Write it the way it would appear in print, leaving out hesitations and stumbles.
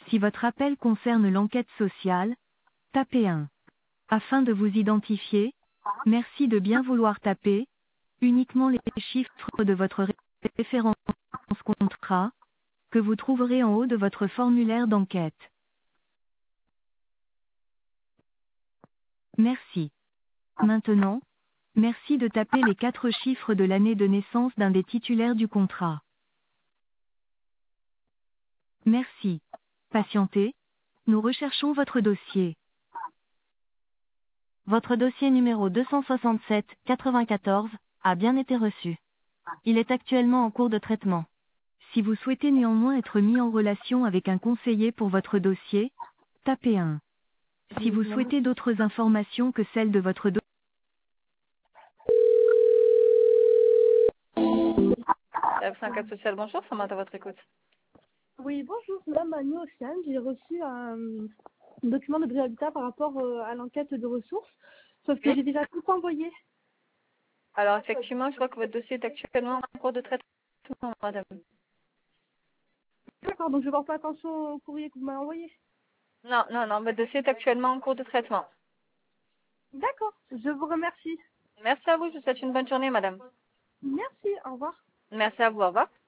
Si votre appel concerne l'enquête sociale, tapez 1. Afin de vous identifier, merci de bien vouloir taper uniquement les chiffres de votre référence contrat que vous trouverez en haut de votre formulaire d'enquête. Merci. Maintenant, merci de taper les 4 chiffres de l'année de naissance d'un des titulaires du contrat. Merci. Patientez, nous recherchons votre dossier. Votre dossier numéro 267-94 a bien été reçu. Il est actuellement en cours de traitement. Si vous souhaitez néanmoins être mis en relation avec un conseiller pour votre dossier, tapez 1. Si vous souhaitez d'autres informations que celles de votre dossier, F54 Social, bonjour, ça à votre écoute. Oui, bonjour, madame Annie Océane. J'ai reçu un document de Brio Habitat par rapport à l'enquête de ressources, sauf que Oui. j'ai déjà tout envoyé. Alors effectivement, je vois que votre dossier est actuellement en cours de traitement, madame. D'accord, donc je ne porte pas attention au courrier que vous m'avez envoyé. Non, non, non, votre dossier est actuellement en cours de traitement. D'accord, je vous remercie. Merci à vous, je vous souhaite une bonne journée, madame. Merci, au revoir. Merci à vous, au revoir.